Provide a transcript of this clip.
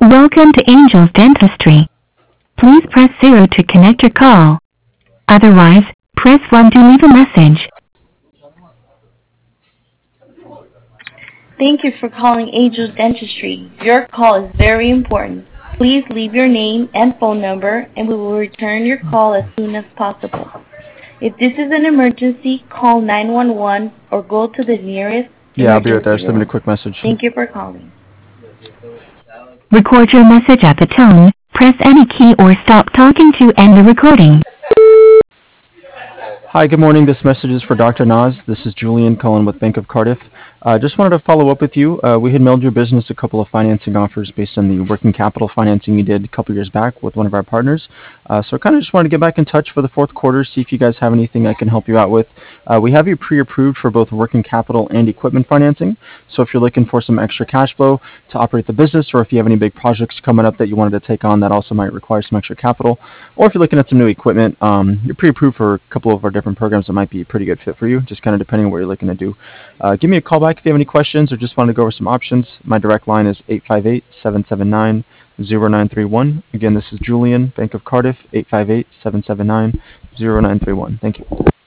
Welcome to Angel's Dentistry. Please press 0 to connect your call. Otherwise, press 1 to leave a message. Thank you for calling Angel's Dentistry. Your call is very important. Please leave your name and phone number, and we will return your call as soon as possible. If this is an emergency, call 911 or go to the nearest Yeah, I'll be right there. emergency Send me a room. quick message. Thank you for calling. Record your message at the tone. Press any key or stop talking to end the recording. Hi, good morning. This message is for Dr. Naz. This is Julian calling with Bank of Cardiff. Just wanted to follow up with you. We had mailed your business a couple of financing offers based on the working capital financing you did a couple years back with one of our partners. So I kind of just wanted to get back in touch for the fourth quarter, see if you guys have anything I can help you out with. We have you pre-approved for both working capital and equipment financing. So if you're looking for some extra cash flow to operate the business, or if you have any big projects coming up that you wanted to take on that also might require some extra capital, or if you're looking at some new equipment, you're pre-approved for a couple of our different programs that might be a pretty good fit for you, just kind of depending on what you're looking to do. Give me a call back if you have any questions or just want to go over some options. My direct line is 858-779-0931. Again, this is Julian, Bank of Cardiff, 858-779-0931. Thank you.